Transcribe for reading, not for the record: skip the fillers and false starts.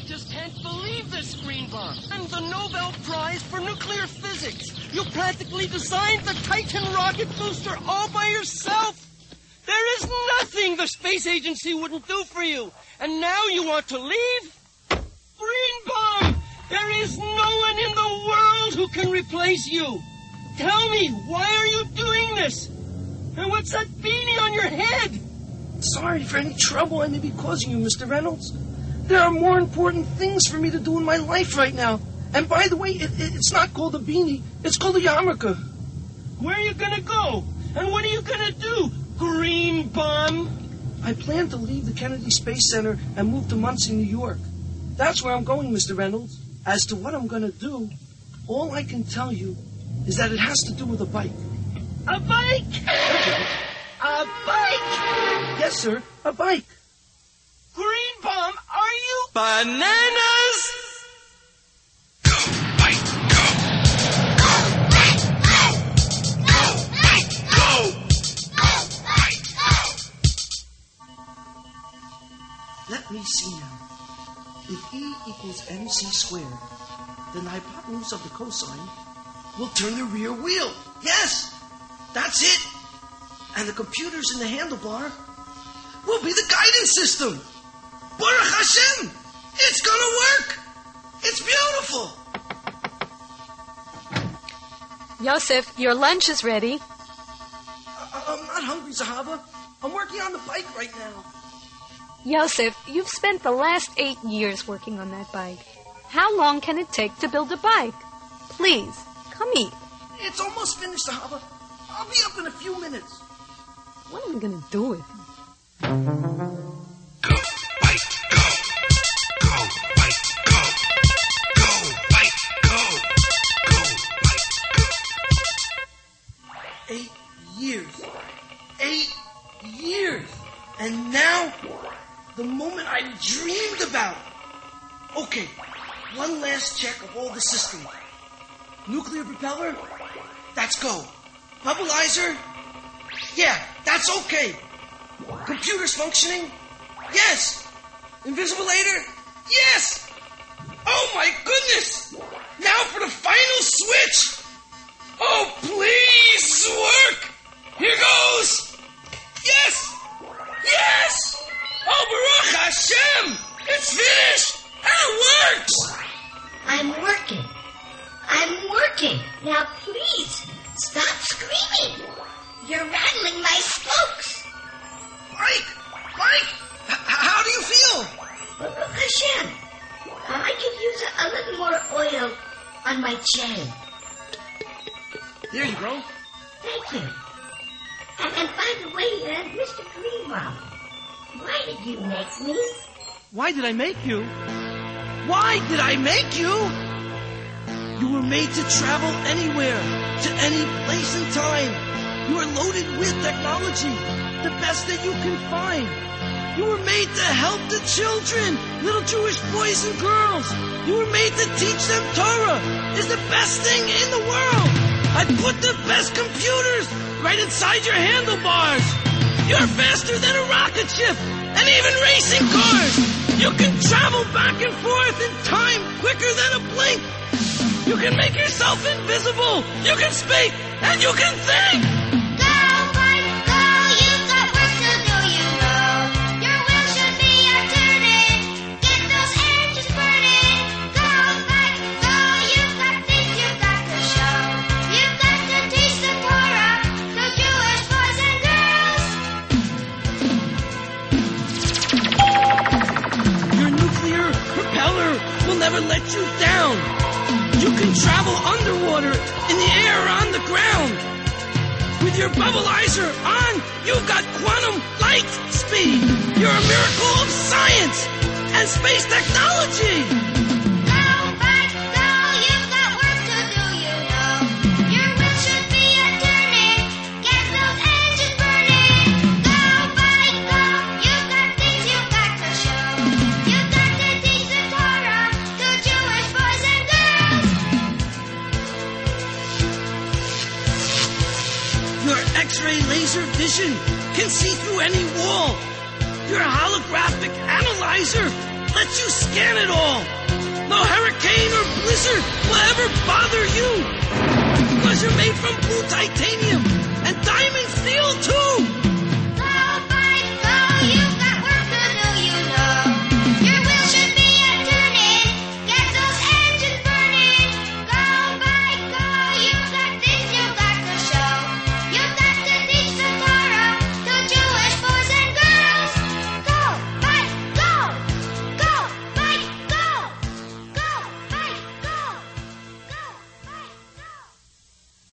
just can't believe this, Green Bomb. And the Nobel Prize for Nuclear Physics. You practically designed the Titan rocket booster all by yourself. There is nothing the space agency wouldn't do for you. And now you want to leave? Green Bomb, there is no one in the world who can replace you. Tell me, why are you doing this? And what's that beanie on your head? Sorry for any trouble I may be causing you, Mr. Reynolds. There are more important things for me to do in my life right now. And by the way, it's not called a beanie. It's called a yarmulke. Where are you going to go? And what are you going to do, Green Bomb? I plan to leave the Kennedy Space Center and move to Muncie, New York. That's where I'm going, Mr. Reynolds. As to what I'm going to do, all I can tell you is that it has to do with a bike. A bike? A bike? Yes, sir, a bike. Green Bomb, are you bananas? Go, bike, go. Go, bike, go. Go, bike, go. Go, bike, go. Let me see now. If E equals mc squared, then the hypotenuse of the cosine will turn the rear wheel. Yes, that's it. And the computers in the handlebar will be the guidance system. Baruch Hashem, it's gonna work. It's beautiful. Yosef, your lunch is ready. I'm not hungry, Zahava. I'm working on the bike right now. Yosef, you've spent the last 8 years working on that bike. How long can it take to build a bike? Please, come eat. It's almost finished, Zahava. I'll be up in a few minutes. What am I going to do with it? Go, bike, go. Go, bike, go. Go, bike, go. Go, bike, go. 8 years. 8 years. And now, the moment I dreamed about. Okay, one last check of all the systems. Nuclear propeller? That's go. Bubbleizer? Yeah, that's okay. Computers functioning? Yes. Invisibulator? Yes. Oh my goodness! Now for the final switch! Oh, please work! Here goes! Yes! Yes! Oh, Baruch Hashem! It's finished! It works! I'm working. Now please, stop screaming. You're rattling my spokes. Mike! How do you feel? Baruch Hashem, I could use a little more oil on my chain. There you go. Thank you. And by the way, Mr. Greenbaum, why did you make me? Why did I make you? Why did I make you? You were made to travel anywhere, to any place and time. You are loaded with technology, the best that you can find. You were made to help the children, little Jewish boys and girls. You were made to teach them Torah. It's the best thing in the world. I put the best computers right inside your handlebars. You're faster than a rocket ship and even racing cars. You can travel back and forth in time quicker than a blink. You can make yourself invisible. You can speak and you can think. Go, bike, go. You've got work to do, you know. Your wheels should be turning. Get those engines burning. Go, bike, go. You've got things you've got to show. You've got to teach the Torah to Jewish boys and girls. Your nuclear propeller will never let you down. You can travel underwater, in the air, or on the ground. With your bubbleizer on, you've got quantum light speed. You're a miracle of science and space technology. Go, bike, go. You've got work to do, you know. Your wheels should be turning. Get those engines burning. Go, bike, go. You've got things you've got to show. You've got to teach the Torah to Jewish boys and girls. Your X-ray laser vision can see through any wall. Your holographic analyzer lets you scan it all. No hurricane or blizzard will ever bother you. Because you're made from blue titanium and diamond